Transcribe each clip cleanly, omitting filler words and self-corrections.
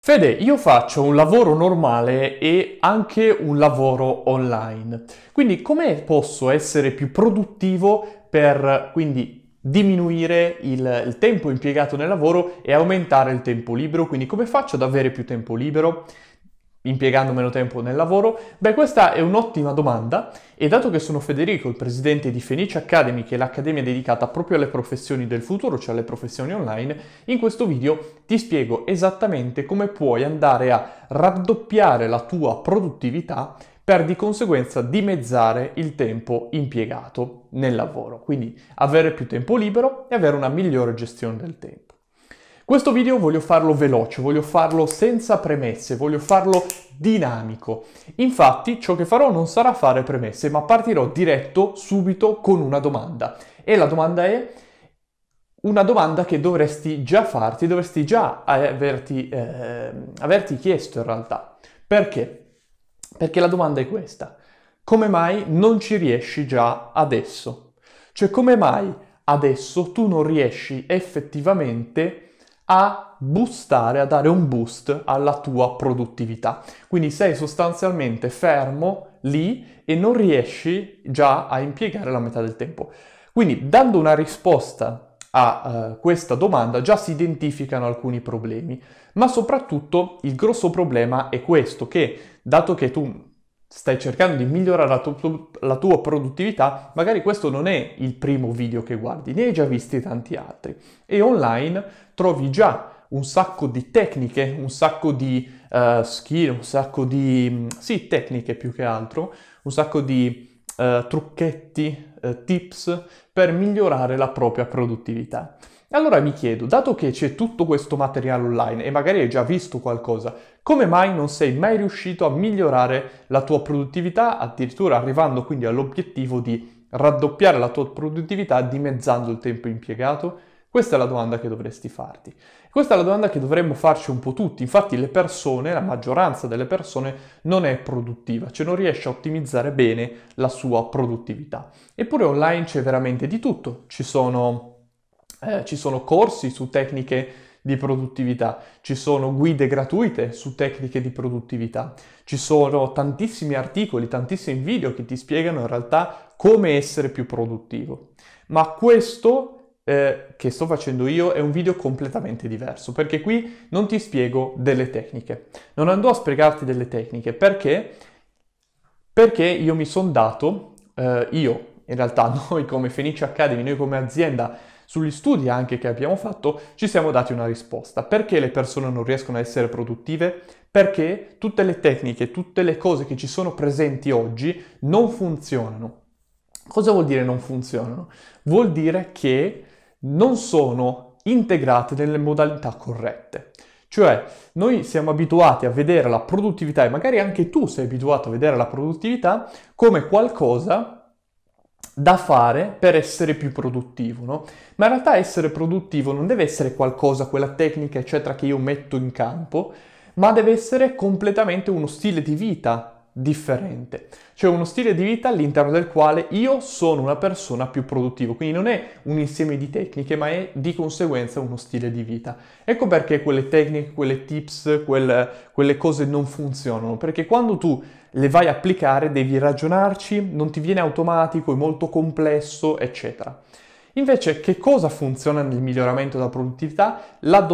Fede, io faccio un lavoro normale e anche un lavoro online. Quindi come posso essere più produttivo per quindi diminuire il tempo impiegato nel lavoro e aumentare il tempo libero? Quindi come faccio ad avere più tempo libero impiegando meno tempo nel lavoro? Beh, questa è un'ottima domanda e dato che sono Federico, il presidente di Fenice Academy, che è l'accademia dedicata proprio alle professioni del futuro, cioè alle professioni online, in questo video ti spiego esattamente come puoi andare a raddoppiare la tua produttività per di conseguenza dimezzare il tempo impiegato nel lavoro, quindi avere più tempo libero e avere una migliore gestione del tempo. Questo video voglio farlo veloce, voglio farlo senza premesse, voglio farlo dinamico. Infatti, ciò che farò non sarà fare premesse, ma partirò diretto subito con una domanda. E la domanda è una domanda che dovresti già farti, dovresti già averti chiesto in realtà. Perché? Perché la domanda è questa. Come mai non ci riesci già adesso? Cioè, come mai adesso tu non riesci effettivamente a boostare, a dare un boost alla tua produttività? Quindi sei sostanzialmente fermo lì e non riesci già a impiegare la metà del tempo. Quindi, dando una risposta a questa domanda, già si identificano alcuni problemi, ma soprattutto il grosso problema è questo, che dato che tu stai cercando di migliorare la tua produttività, magari questo non è il primo video che guardi, ne hai già visti tanti altri. E online trovi già un sacco di tecniche, un sacco di skill, un sacco di sì, tecniche più che altro, un sacco di trucchetti, tips per migliorare la propria produttività. Allora mi chiedo, dato che c'è tutto questo materiale online e magari hai già visto qualcosa, come mai non sei mai riuscito a migliorare la tua produttività, addirittura arrivando quindi all'obiettivo di raddoppiare la tua produttività dimezzando il tempo impiegato? Questa è la domanda che dovresti farti. Questa è la domanda che dovremmo farci un po' tutti. Infatti le persone, la maggioranza delle persone non è produttiva, cioè non riesce a ottimizzare bene la sua produttività. Eppure online c'è veramente di tutto. Ci sono corsi su tecniche di produttività, ci sono guide gratuite su tecniche di produttività, ci sono tantissimi articoli, tantissimi video che ti spiegano in realtà come essere più produttivo. Ma questo che sto facendo io è un video completamente diverso, perché qui non ti spiego delle tecniche. Non andrò a spiegarti delle tecniche, perché io mi sono dato, in realtà noi come Fenice Academy, noi come azienda, sugli studi anche che abbiamo fatto, ci siamo dati una risposta. Perché le persone non riescono a essere produttive? Perché tutte le tecniche, tutte le cose che ci sono presenti oggi non funzionano. Cosa vuol dire non funzionano? Vuol dire che non sono integrate nelle modalità corrette. Cioè, noi siamo abituati a vedere la produttività, e magari anche tu sei abituato a vedere la produttività come qualcosa da fare per essere più produttivo, no? Ma in realtà essere produttivo non deve essere qualcosa, quella tecnica, eccetera, che io metto in campo, ma deve essere completamente uno stile di vita differente. Cioè uno stile di vita all'interno del quale io sono una persona più produttiva. Quindi non è un insieme di tecniche, ma è di conseguenza uno stile di vita. Ecco perché quelle tecniche, quelle tips, quelle cose non funzionano. Perché quando tu le vai a applicare devi ragionarci, non ti viene automatico, è molto complesso, eccetera. Invece, che cosa funziona nel miglioramento della produttività?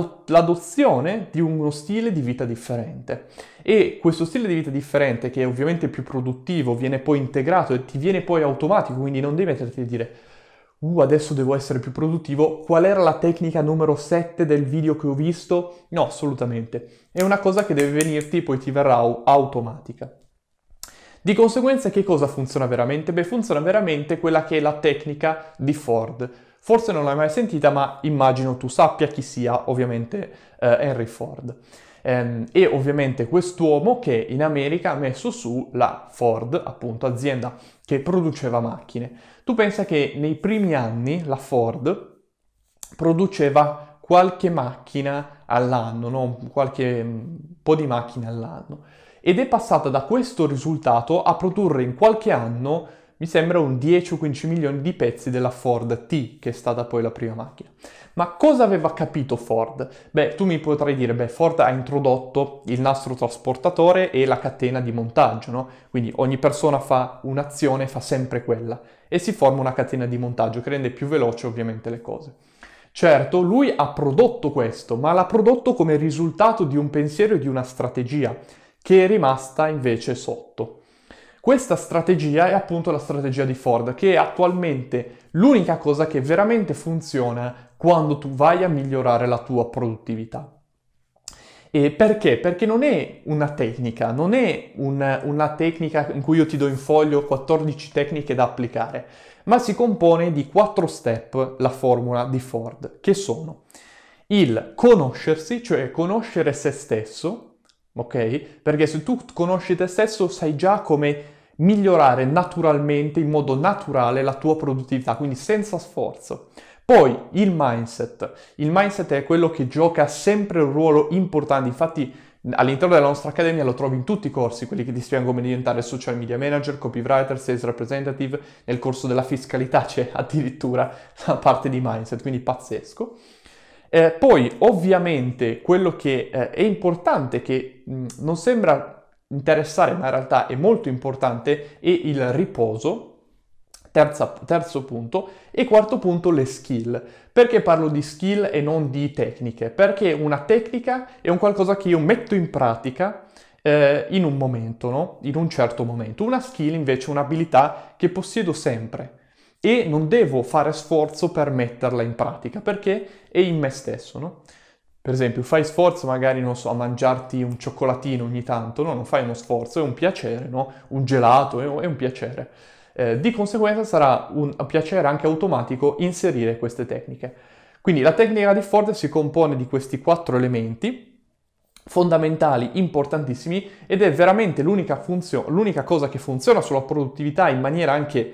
L'adozione di uno stile di vita differente. E questo stile di vita differente, che è ovviamente più produttivo, viene poi integrato e ti viene poi automatico, quindi non devi metterti a dire adesso devo essere più produttivo. Qual era la tecnica numero 7 del video che ho visto? No, assolutamente. È una cosa che deve venirti e poi ti verrà automatica. Di conseguenza che cosa funziona veramente? Beh, funziona veramente quella che è la tecnica di Ford. Forse non l'hai mai sentita, ma immagino tu sappia chi sia, ovviamente Henry Ford. E ovviamente quest'uomo che in America ha messo su la Ford, appunto, azienda che produceva macchine. Tu pensa che nei primi anni la Ford produceva qualche macchina all'anno, no? Qualche po' di macchine all'anno ed è passata da questo risultato a produrre in qualche anno mi sembra un 10 o 15 milioni di pezzi della Ford T, che è stata poi la prima macchina. Ma cosa aveva capito Ford? Beh, tu mi potrai dire, beh, Ford ha introdotto il nastro trasportatore e la catena di montaggio, no? Quindi ogni persona fa un'azione, fa sempre quella, e si forma una catena di montaggio che rende più veloce ovviamente le cose. Certo, lui ha prodotto questo, ma l'ha prodotto come risultato di un pensiero e di una strategia, che è rimasta invece sotto. Questa strategia è appunto la strategia di Ford, che è attualmente l'unica cosa che veramente funziona quando tu vai a migliorare la tua produttività. E perché? Perché non è una tecnica, non è una tecnica in cui io ti do in foglio 14 tecniche da applicare, ma si compone di 4 step, la formula di Ford, che sono il conoscersi, cioè conoscere se stesso, ok? Perché se tu conosci te stesso sai già come migliorare naturalmente, in modo naturale, la tua produttività, quindi senza sforzo. Poi il mindset. Il mindset è quello che gioca sempre un ruolo importante, infatti all'interno della nostra accademia lo trovi in tutti i corsi, quelli che ti spiegano come diventare social media manager, copywriter, sales representative, nel corso della fiscalità c'è addirittura la parte di mindset, quindi pazzesco. Poi ovviamente quello che è importante, che non sembra interessare ma in realtà è molto importante, è il riposo. Terzo punto. E quarto punto, le skill. Perché parlo di skill e non di tecniche? Perché una tecnica è un qualcosa che io metto in pratica in un momento, no? In un certo momento. Una skill invece è un'abilità che possiedo sempre e non devo fare sforzo per metterla in pratica perché è in me stesso, no? Per esempio, fai sforzo magari, non so, a mangiarti un cioccolatino ogni tanto, no? Non fai uno sforzo, è un piacere, no? Un gelato è un piacere. Di conseguenza sarà un piacere anche automatico inserire queste tecniche. Quindi la tecnica di Ford si compone di questi 4 elementi fondamentali, importantissimi, ed è veramente l'unica cosa che funziona sulla produttività in maniera anche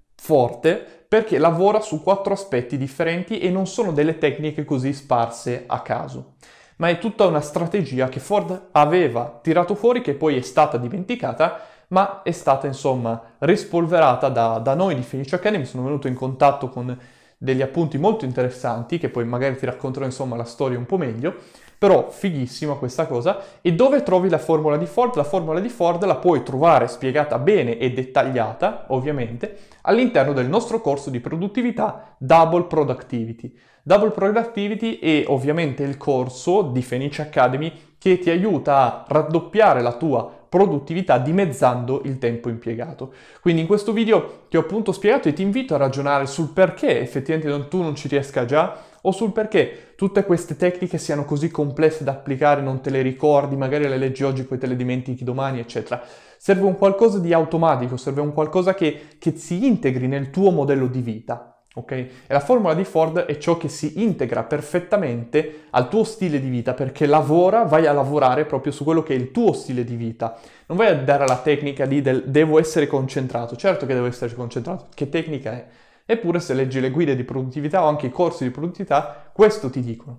forte, perché lavora su 4 aspetti differenti e non sono delle tecniche così sparse a caso, ma è tutta una strategia che Ford aveva tirato fuori, che poi è stata dimenticata, ma è stata insomma rispolverata da noi di Fenice Academy. Sono venuto in contatto con degli appunti molto interessanti, che poi magari ti racconterò insomma la storia un po' meglio, però fighissima questa cosa. E dove trovi la formula di Ford? La formula di Ford la puoi trovare spiegata bene e dettagliata, ovviamente, all'interno del nostro corso di produttività Double Productivity. Double Productivity è ovviamente il corso di Fenice Academy che ti aiuta a raddoppiare la tua produttività dimezzando il tempo impiegato. Quindi in questo video ti ho appunto spiegato e ti invito a ragionare sul perché effettivamente tu non ci riesca già, o sul perché tutte queste tecniche siano così complesse da applicare, non te le ricordi, magari le leggi oggi poi te le dimentichi domani, eccetera. Serve un qualcosa di automatico, serve un qualcosa che si integri nel tuo modello di vita. Ok? E la formula di Ford è ciò che si integra perfettamente al tuo stile di vita, perché vai a lavorare proprio su quello che è il tuo stile di vita. Non vai a dare la tecnica lì del devo essere concentrato. Certo che devo essere concentrato, che tecnica è? Eppure se leggi le guide di produttività o anche i corsi di produttività, questo ti dicono.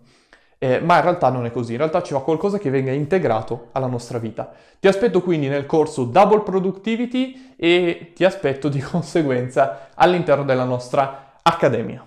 Ma in realtà non è così, in realtà ci va qualcosa che venga integrato alla nostra vita. Ti aspetto quindi nel corso Double Productivity e ti aspetto di conseguenza all'interno della nostra accademia.